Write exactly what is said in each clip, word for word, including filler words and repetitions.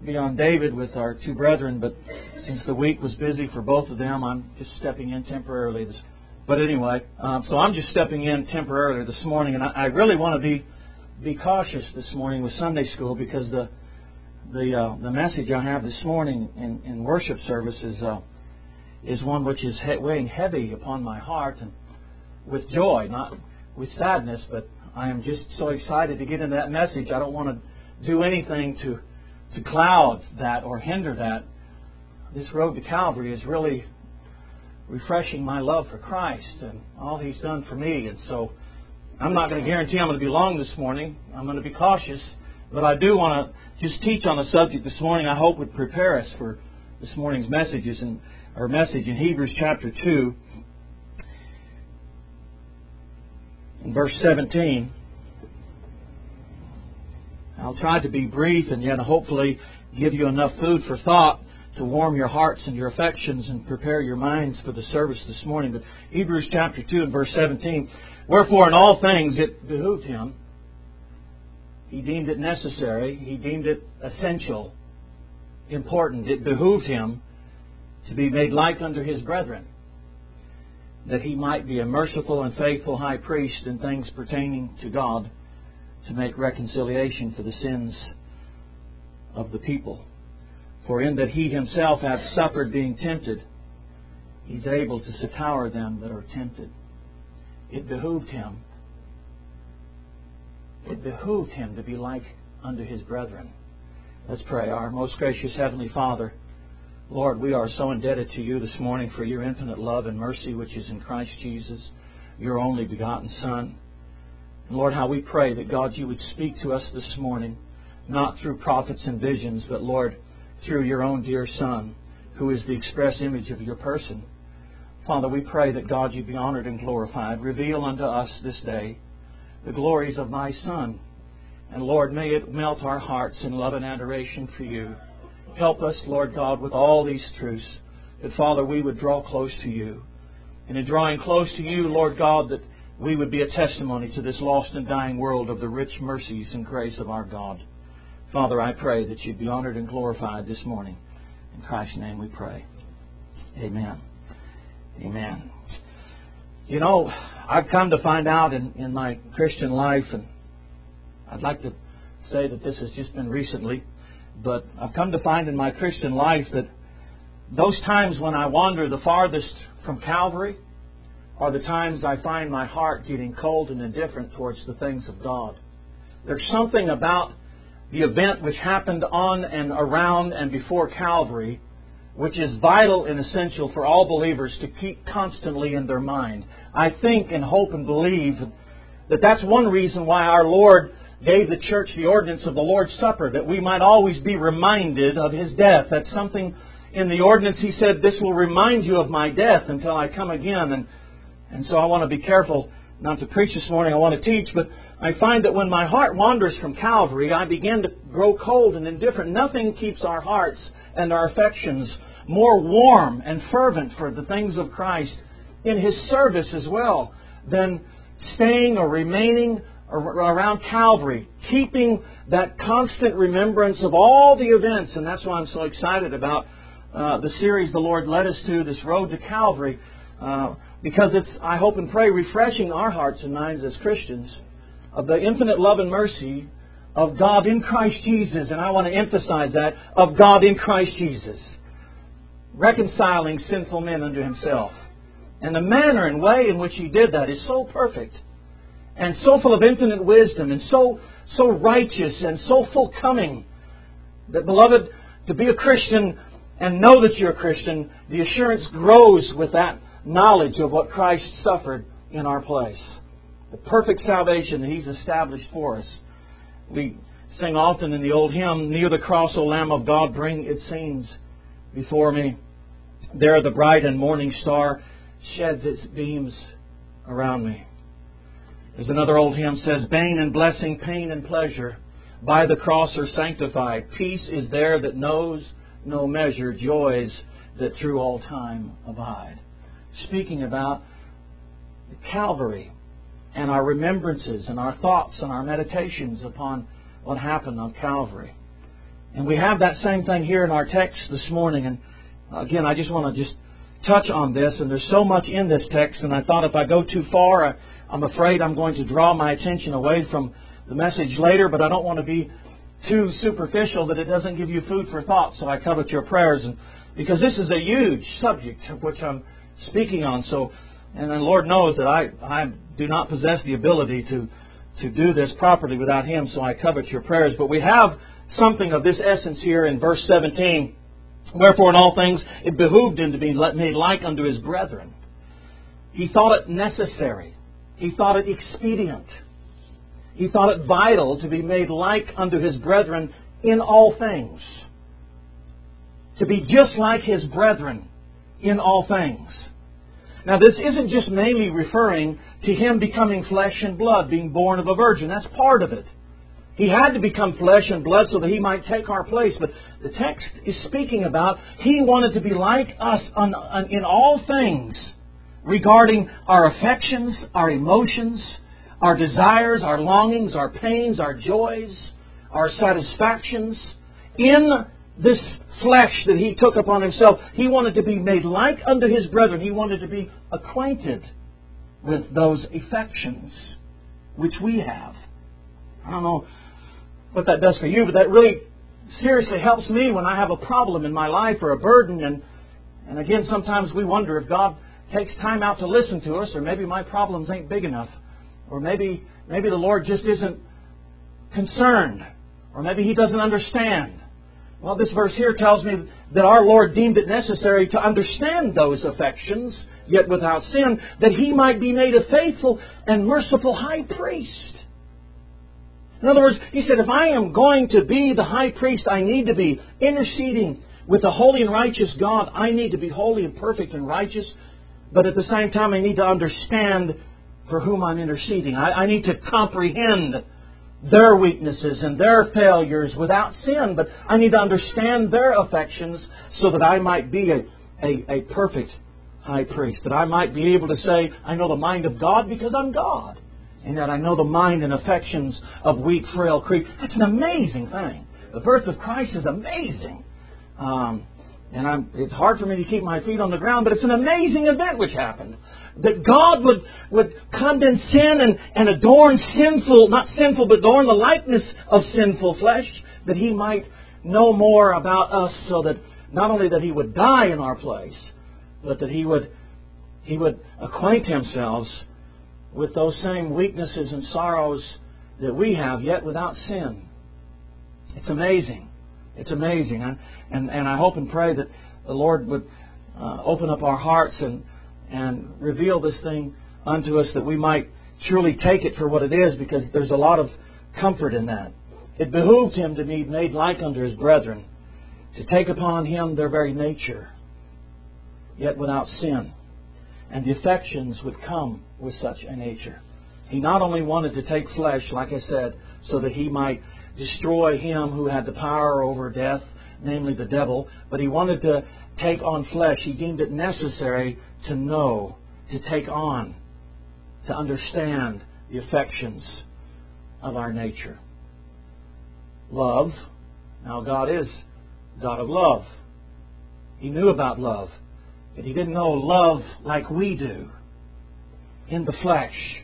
be on David with our two brethren, but since the week was busy for both of them, I'm just stepping in temporarily. This, but anyway, um, so I'm just stepping in temporarily this morning, and I, I really want to be be cautious this morning with Sunday school, because the the uh, the message I have this morning in, in worship service is uh, is one which is he- weighing heavy upon my heart, and with joy, not with sadness, but I am just so excited to get into that message. I don't want to do anything to to cloud that or hinder that. This road to Calvary is really refreshing my love for Christ and all He's done for me. And so I'm not going to guarantee I'm going to be long this morning. I'm going to be cautious. But I do want to just teach on a subject this morning I hope would prepare us for this morning's messages and our message in Hebrews chapter two, in verse seventeen. I'll try to be brief and yet hopefully give you enough food for thought to warm your hearts and your affections and prepare your minds for the service this morning. But Hebrews chapter two and verse seventeen, wherefore in all things it behooved him. He deemed it necessary. He deemed it essential, important. It behooved him to be made like unto his brethren, that he might be a merciful and faithful high priest in things pertaining to God, to make reconciliation for the sins of the people. For in that he himself hath suffered being tempted, he's able to succour them that are tempted. It behooved him. It behooved him to be like unto his brethren. Let's pray. Our most gracious Heavenly Father, Lord, we are so indebted to you this morning for your infinite love and mercy which is in Christ Jesus, your only begotten Son. And Lord, how we pray that, God, you would speak to us this morning, not through prophets and visions, but, Lord, through your own dear Son, who is the express image of your person. Father, we pray that, God, you be honored and glorified. Reveal unto us this day the glories of thy Son. And, Lord, may it melt our hearts in love and adoration for you. Help us, Lord God, with all these truths, that, Father, we would draw close to you. And in drawing close to you, Lord God, that we would be a testimony to this lost and dying world of the rich mercies and grace of our God. Father, I pray that you'd be honored and glorified this morning. In Christ's name we pray. Amen. Amen. You know, I've come to find out in, in my Christian life, and I'd like to say that this has just been recently, but I've come to find in my Christian life that those times when I wander the farthest from Calvary are the times I find my heart getting cold and indifferent towards the things of God. There's something about the event which happened on and around and before Calvary which is vital and essential for all believers to keep constantly in their mind. I think and hope and believe that that's one reason why our Lord gave the church the ordinance of the Lord's Supper, that we might always be reminded of His death. That's something in the ordinance. He said, this will remind you of my death until I come again. And And so I want to be careful not to preach this morning. I want to teach, but I find that when my heart wanders from Calvary, I begin to grow cold and indifferent. Nothing keeps our hearts and our affections more warm and fervent for the things of Christ in His service as well than staying or remaining around Calvary, keeping that constant remembrance of all the events. And that's why I'm so excited about uh, the series the Lord led us to, this Road to Calvary. Uh, because it's, I hope and pray, refreshing our hearts and minds as Christians of the infinite love and mercy of God in Christ Jesus. And I want to emphasize that, of God in Christ Jesus, reconciling sinful men unto Himself. And the manner and way in which He did that is so perfect and so full of infinite wisdom and so, so righteous and so full coming that, beloved, to be a Christian and know that you're a Christian, the assurance grows with that knowledge of what Christ suffered in our place. The perfect salvation that He's established for us. We sing often in the old hymn, near the cross, O Lamb of God, bring its scenes before me. There the bright and morning star sheds its beams around me. There's another old hymn says, bane and blessing, pain and pleasure, by the cross are sanctified. Peace is there that knows no measure, joys that through all time abide. Speaking about Calvary and our remembrances and our thoughts and our meditations upon what happened on Calvary. And we have that same thing here in our text this morning. And again, I just want to just touch on this. And there's so much in this text. And I thought if I go too far, I, I'm afraid I'm going to draw my attention away from the message later. But I don't want to be too superficial that it doesn't give you food for thought. So I covet your prayers. And because this is a huge subject of which I'm speaking on. So, and the Lord knows that I, I do not possess the ability to, to do this properly without Him. So I covet your prayers. But we have something of this essence here in verse seventeen. Wherefore in all things it behooved him to be made like unto his brethren. He thought it necessary. He thought it expedient. He thought it vital to be made like unto his brethren in all things. To be just like his brethren in all things. Now this isn't just mainly referring to him becoming flesh and blood, being born of a virgin. That's part of it. He had to become flesh and blood so that He might take our place. But the text is speaking about He wanted to be like us on, on, in all things regarding our affections, our emotions, our desires, our longings, our pains, our joys, our satisfactions. In this flesh that He took upon Himself, He wanted to be made like unto His brethren. He wanted to be acquainted with those affections which we have. I don't know what that does for you, but that really seriously helps me when I have a problem in my life or a burden. And, and again, sometimes we wonder if God takes time out to listen to us, or maybe my problems ain't big enough, or maybe maybe the Lord just isn't concerned, or maybe He doesn't understand. Well, this verse here tells me that our Lord deemed it necessary to understand those affections, yet without sin, that He might be made a faithful and merciful high priest. In other words, He said, if I am going to be the high priest, I need to be interceding with the holy and righteous God. I need to be holy and perfect and righteous. But at the same time, I need to understand for whom I'm interceding. I, I need to comprehend their weaknesses and their failures without sin. But I need to understand their affections so that I might be a, a, a perfect high priest. That I might be able to say, I know the mind of God because I'm God. And that I know the mind and affections of weak, frail creatures. That's an amazing thing. The birth of Christ is amazing. Um, and I'm, it's hard for me to keep my feet on the ground, but it's an amazing event which happened. That God would, would condescend and, and adorn sinful, not sinful, but adorn the likeness of sinful flesh, that He might know more about us, so that not only that He would die in our place, but that He would, He would acquaint Himself with those same weaknesses and sorrows that we have, yet without sin. It's amazing. It's amazing. And, and, and I hope and pray that the Lord would uh, open up our hearts and, and reveal this thing unto us, that we might truly take it for what it is, because there's a lot of comfort in that. It behooved Him to be made like unto His brethren, to take upon Him their very nature, yet without sin. And the affections would come with such a nature. He not only wanted to take flesh, like I said, so that He might destroy him who had the power over death, namely the devil, but He wanted to take on flesh. He deemed it necessary to know, to take on, to understand the affections of our nature. Love. Now God is God of love. He knew about love. But He didn't know love like we do, in the flesh.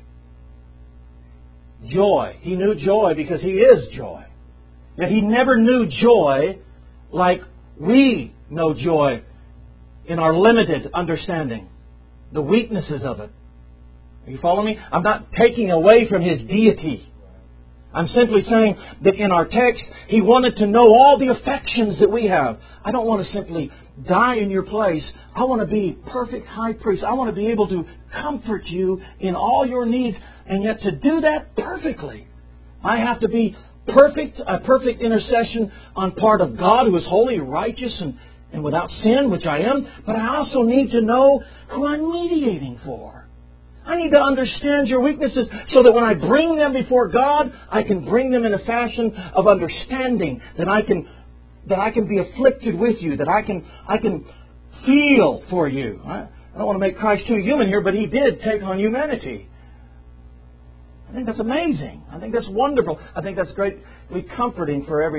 Joy. He knew joy because He is joy. Yet He never knew joy like we know joy in our limited understanding. The weaknesses of it. Are you following me? I'm not taking away from His deity. I'm simply saying that in our text, He wanted to know all the affections that we have. I don't want to simply die in your place. I want to be perfect high priest. I want to be able to comfort you in all your needs. And yet to do that perfectly, I have to be perfect, a perfect intercession on part of God, who is holy, righteous, and, and without sin, which I am. But I also need to know who I'm mediating for. I need to understand your weaknesses so that when I bring them before God, I can bring them in a fashion of understanding, that I can that I can be afflicted with you, that I can I can feel for you. I, I don't want to make Christ too human here, but He did take on humanity. I think that's amazing. I think that's wonderful. I think that's greatly comforting for every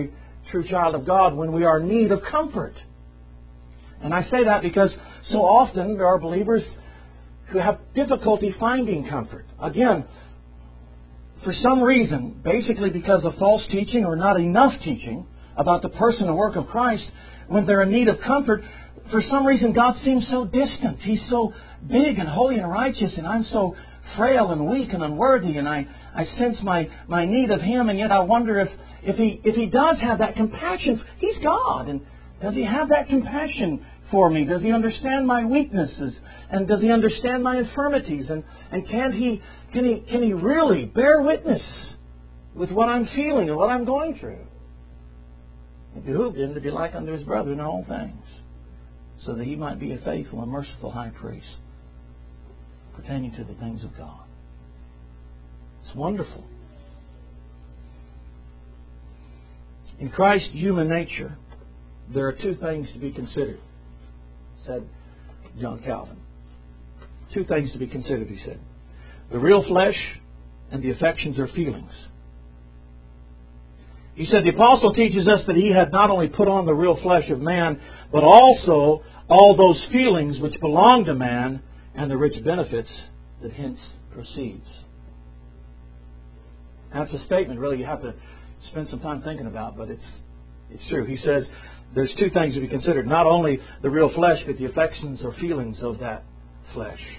true child of God, when we are in need of comfort. And I say that because so often there are believers who have difficulty finding comfort. Again, for some reason, basically because of false teaching or not enough teaching about the person and work of Christ, when they're in need of comfort, for some reason God seems so distant. He's so big and holy and righteous, and I'm so frail and weak and unworthy, and I, I sense my, my need of Him, and yet I wonder if, if He if He does have that compassion. He's God, and does He have that compassion for me? Does He understand my weaknesses? And does He understand my infirmities? And, and can He can He can He really bear witness with what I'm feeling and what I'm going through? It behooved Him to be like unto His brethren in all things, so that He might be a faithful and merciful high priest pertaining to the things of God. It's wonderful. In Christ's human nature, there are two things to be considered, said John Calvin. Two things to be considered, he said. The real flesh and the affections or feelings. He said the apostle teaches us that he had not only put on the real flesh of man, but also all those feelings which belong to man and the rich benefits that hence proceeds. That's a statement really you have to spend some time thinking about, but it's it's true. He says there's two things to be considered. Not only the real flesh, but the affections or feelings of that flesh.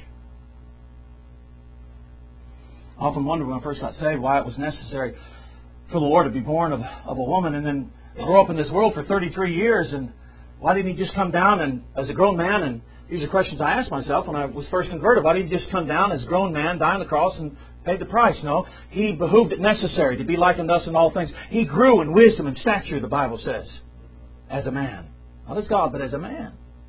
I often wondered when I first got saved why it was necessary for the Lord to be born of, of a woman and then grow up in this world for thirty-three years. And why didn't He just come down and as a grown man? And these are questions I asked myself when I was first converted. Why didn't He just come down as a grown man, die on the cross, and pay the price? No, He behooved it necessary to be like unto us in all things. He grew in wisdom and stature, the Bible says, as a man. Not as God, but as a man.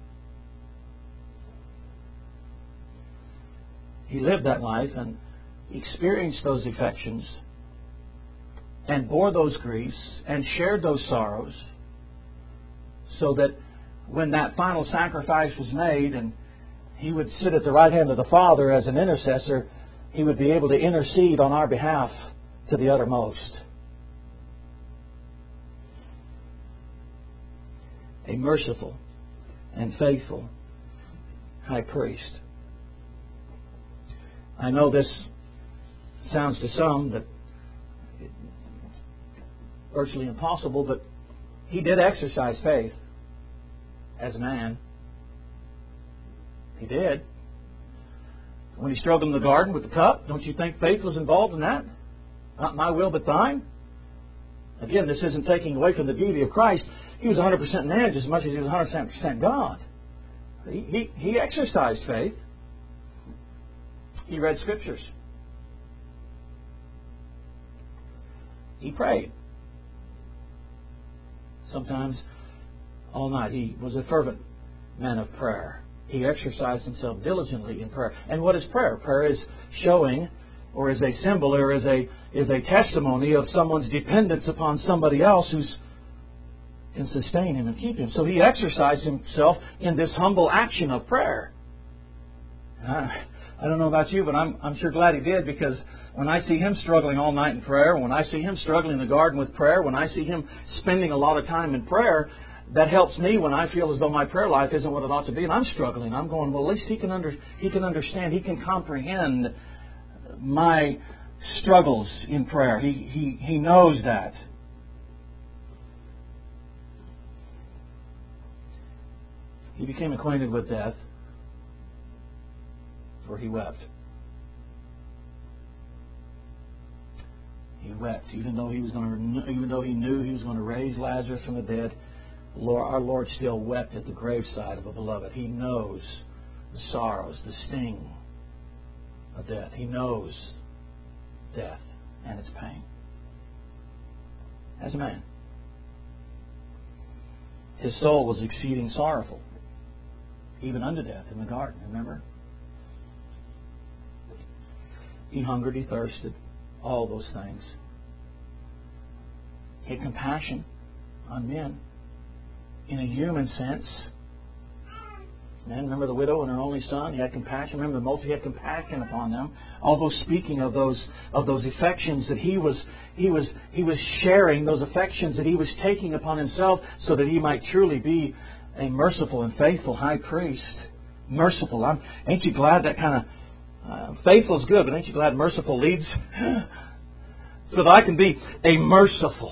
He lived that life and experienced those affections and bore those griefs and shared those sorrows, so that when that final sacrifice was made and He would sit at the right hand of the Father as an intercessor, He would be able to intercede on our behalf to the uttermost. A merciful and faithful high priest. I know this sounds to some that it's virtually impossible, but He did exercise faith as a man. He did. When He struggled in the garden with the cup, don't you think faith was involved in that? Not my will, but thine. Again, this isn't taking away from the deity of Christ. He was one hundred percent man just as much as He was one hundred percent God. He, he, he exercised faith. He read Scriptures. He prayed. Sometimes all night. He was a fervent man of prayer. He exercised himself diligently in prayer. And what is prayer? Prayer is showing, or is a symbol, or is a is a testimony of someone's dependence upon somebody else who can sustain him and keep him. So he exercised himself in this humble action of prayer. I, I don't know about you, but I'm I'm sure glad he did, because when I see him struggling all night in prayer, when I see him struggling in the garden with prayer, when I see him spending a lot of time in prayer, that helps me when I feel as though my prayer life isn't what it ought to be, and I'm struggling. I'm going, well, at least he can under he can understand, he can comprehend my struggles in prayer. He he he knows that. He became acquainted with death, for he wept. He wept, even though he was going to, even though he knew he was going to raise Lazarus from the dead. Lord, our Lord still wept at the graveside of a beloved. He knows the sorrows, the sting of death. He knows death and its pain. As a man, his soul was exceeding sorrowful, even unto death in the garden, remember? He hungered, he thirsted, all those things. He had compassion on men in a human sense. And remember the widow and her only son? He had compassion. Remember the multitude, he had compassion upon them. Although speaking of those of those affections that he was he was he was sharing, those affections that he was taking upon himself, so that he might truly be a merciful and faithful high priest. Merciful. I'm, ain't you glad that kind of uh, faithful is good, but ain't you glad merciful leads? So that I can be a merciful.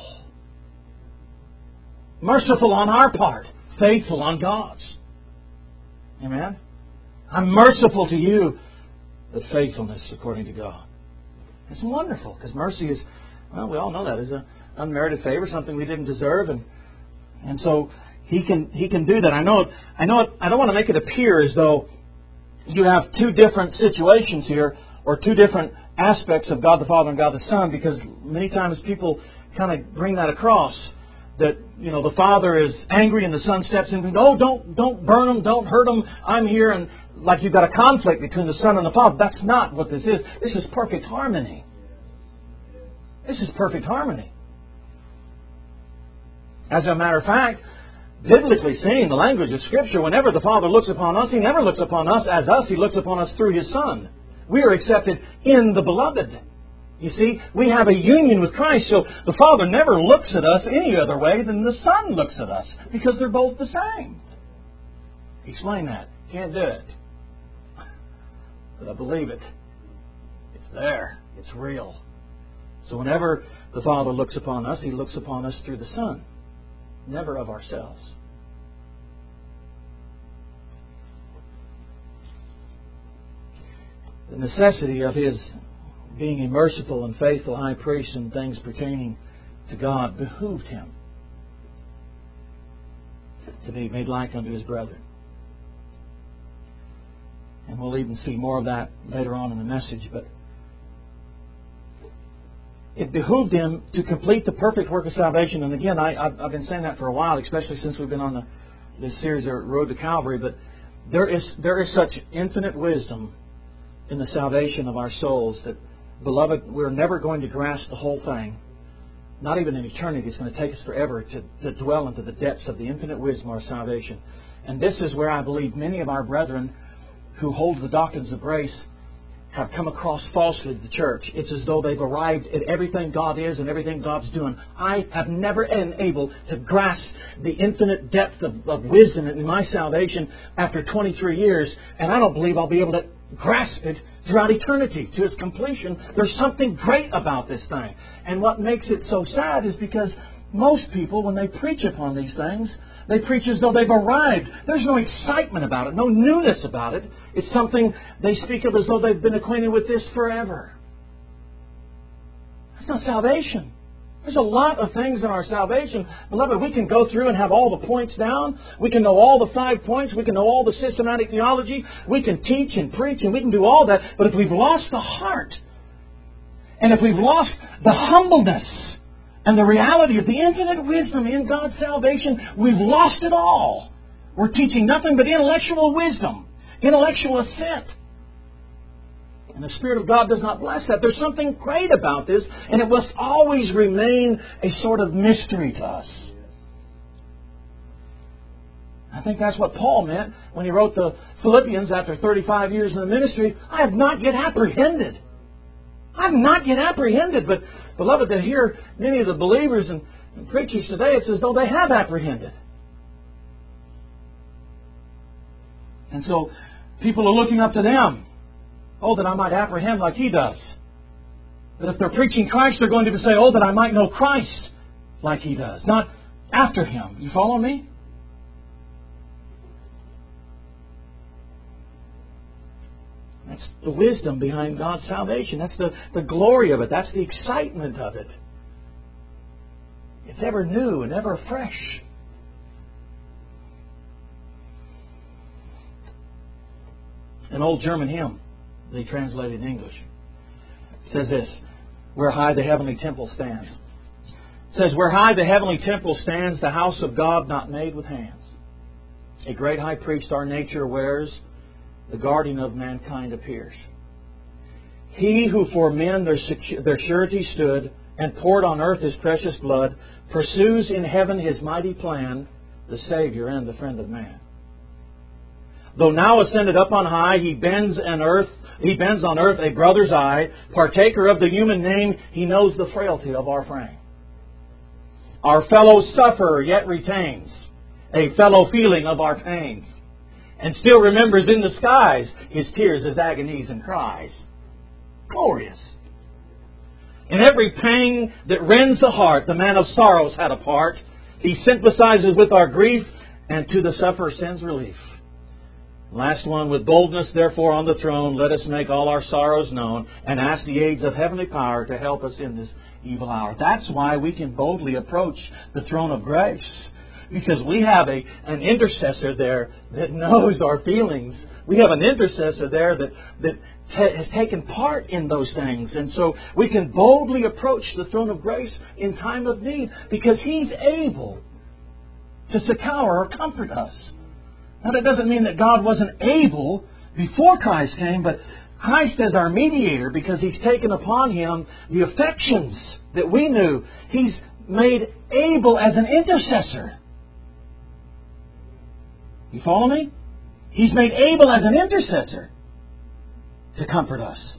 Merciful on our part. Faithful on God's. Amen? I'm merciful to you, but faithfulness according to God. It's wonderful, because mercy is, well, we all know that is an unmerited favor, something we didn't deserve, and and so He can He can do that. I know. I know. It, I don't want to make it appear as though you have two different situations here, or two different aspects of God the Father and God the Son, because many times people kind of bring that across. That, you know, the Father is angry and the Son steps in and, oh, don't don't burn them, don't hurt them, I'm here, and like you've got a conflict between the Son and the Father. That's not what this is. This is perfect harmony. This is perfect harmony. As a matter of fact, biblically seeing the language of Scripture, whenever the Father looks upon us, He never looks upon us as us, He looks upon us through His Son. We are accepted in the Beloved. You see, we have a union with Christ, so the Father never looks at us any other way than the Son looks at us, because they're both the same. Explain that. Can't do it. But I believe it. It's there. It's real. So whenever the Father looks upon us, He looks upon us through the Son, never of ourselves. The necessity of His being a merciful and faithful high priest in things pertaining to God behooved Him to be made like unto His brethren. And we'll even see more of that later on in the message. But it behooved Him to complete the perfect work of salvation. And again, I, I've been saying that for a while, especially since we've been on the, this series, The Road to Calvary. But there is there is such infinite wisdom in the salvation of our souls that, beloved, we're never going to grasp the whole thing. Not even in eternity. It's going to take us forever to, to dwell into the depths of the infinite wisdom of our salvation. And this is where I believe many of our brethren who hold the doctrines of grace have come across falsely to the church. It's as though they've arrived at everything God is and everything God's doing. I have never been able to grasp the infinite depth of, of wisdom in my salvation after twenty-three years, and I don't believe I'll be able to grasp it throughout eternity to its completion. There's something great about this thing. And what makes it so sad is because most people, when they preach upon these things, they preach as though they've arrived. There's no excitement about it, no newness about it. It's something they speak of as though they've been acquainted with this forever. That's not salvation. There's a lot of things in our salvation. Beloved, we can go through and have all the points down. We can know all the five points. We can know all the systematic theology. We can teach and preach and we can do all that. But if we've lost the heart, and if we've lost the humbleness and the reality of the infinite wisdom in God's salvation, we've lost it all. We're teaching nothing but intellectual wisdom, intellectual assent. And the Spirit of God does not bless that. There's something great about this, and it must always remain a sort of mystery to us. I think that's what Paul meant when he wrote the Philippians after thirty-five years in the ministry. I have not yet apprehended. I have not yet apprehended. But, beloved, to hear many of the believers and, and preachers today, it's as though they have apprehended. And so people are looking up to them. Oh, that I might apprehend like he does. But if they're preaching Christ, they're going to say, oh, that I might know Christ like he does. Not after him. You follow me? That's the wisdom behind God's salvation. That's the, the glory of it. That's the excitement of it. It's ever new and ever fresh. An old German hymn they translated in English says this: where high the heavenly temple stands. It says, where high the heavenly temple stands, the house of God not made with hands. A great high priest our nature wears, the guardian of mankind appears. He who for men their, secu- their surety stood, and poured on earth His precious blood, pursues in heaven His mighty plan, the Savior and the friend of man. Though now ascended up on high, he bends on earth, he bends on earth a brother's eye, partaker of the human name, he knows the frailty of our frame. Our fellow sufferer yet retains a fellow feeling of our pains, and still remembers in the skies his tears, his agonies and cries. Glorious! In every pang that rends the heart, the man of sorrows had a part. He sympathizes with our grief, and to the sufferer sends relief. Last one, with boldness, therefore, on the throne, let us make all our sorrows known and ask the aids of heavenly power to help us in this evil hour. That's why we can boldly approach the throne of grace, because we have a an intercessor there that knows our feelings. We have an intercessor there that, that t- has taken part in those things. And so we can boldly approach the throne of grace in time of need, because He's able to succor or comfort us. Now, that doesn't mean that God wasn't able before Christ came, but Christ as our mediator, because He's taken upon Him the affections that we knew. He's made able as an intercessor. You follow me? He's made able as an intercessor to comfort us.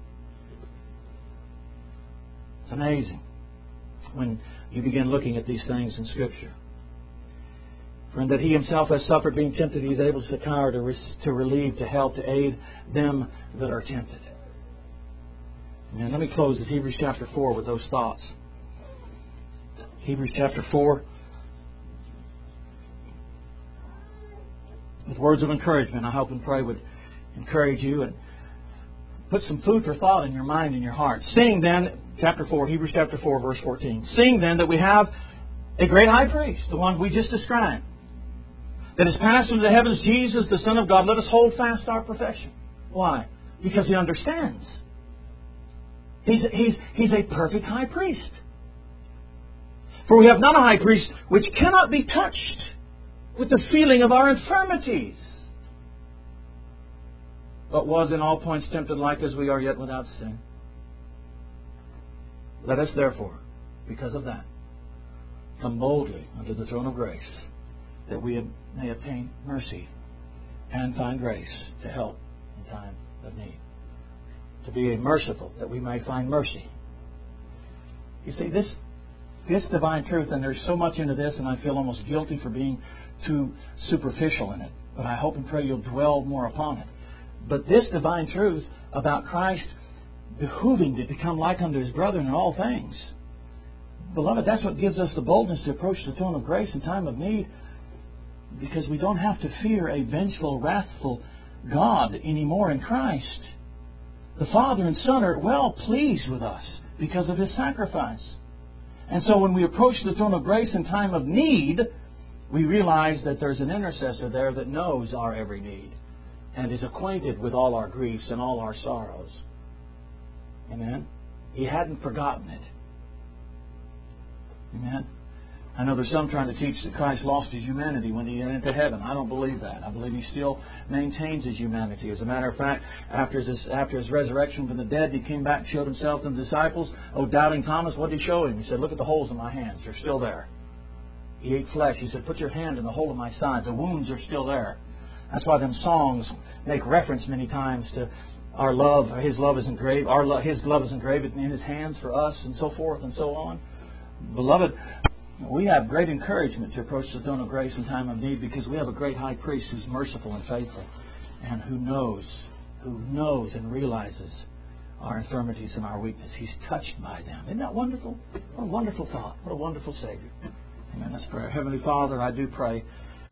It's amazing when you begin looking at these things in Scripture. For in that He Himself has suffered being tempted, He is able to succor, to, re- to relieve, to help, to aid them that are tempted. And let me close with Hebrews chapter four with those thoughts. Hebrews chapter four. With words of encouragement, I hope and pray would encourage you and put some food for thought in your mind and your heart. Seeing then, chapter four, Hebrews chapter four, verse fourteen. Seeing then that we have a great high priest, the one we just described, that has passed into the heavens, Jesus, the Son of God, let us hold fast our profession. Why? Because He understands. He's, he's, he's a perfect high priest. For we have not a high priest which cannot be touched with the feeling of our infirmities, but was in all points tempted like as we are, yet without sin. Let us therefore, because of that, come boldly unto the throne of grace, that we may obtain mercy and find grace to help in time of need. To be merciful, that we may find mercy. You see, this this divine truth, and there's so much into this, and I feel almost guilty for being too superficial in it, but I hope and pray you'll dwell more upon it. But this divine truth about Christ behooving to become like unto His brethren in all things, beloved, that's what gives us the boldness to approach the throne of grace in time of need, because we don't have to fear a vengeful, wrathful God anymore in Christ. The Father and Son are well pleased with us because of His sacrifice. And so when we approach the throne of grace in time of need, we realize that there's an intercessor there that knows our every need and is acquainted with all our griefs and all our sorrows. Amen? He hadn't forgotten it. Amen? I know there's some trying to teach that Christ lost His humanity when He went into heaven. I don't believe that. I believe He still maintains His humanity. As a matter of fact, after His, after his resurrection from the dead, He came back and showed Himself to the disciples. Oh, doubting Thomas, what did He show him? He said, look at the holes in my hands. They're still there. He ate flesh. He said, put your hand in the hole of my side. The wounds are still there. That's why them songs make reference many times to our love. His love is engraved. Our lo- His love is engraved in His hands for us, and so forth and so on. Beloved, we have great encouragement to approach the throne of grace in time of need, because we have a great high priest who's merciful and faithful, and who knows, who knows and realizes our infirmities and our weakness. He's touched by them. Isn't that wonderful? What a wonderful thought. What a wonderful Savior. Amen. Let's pray. Heavenly Father, I do pray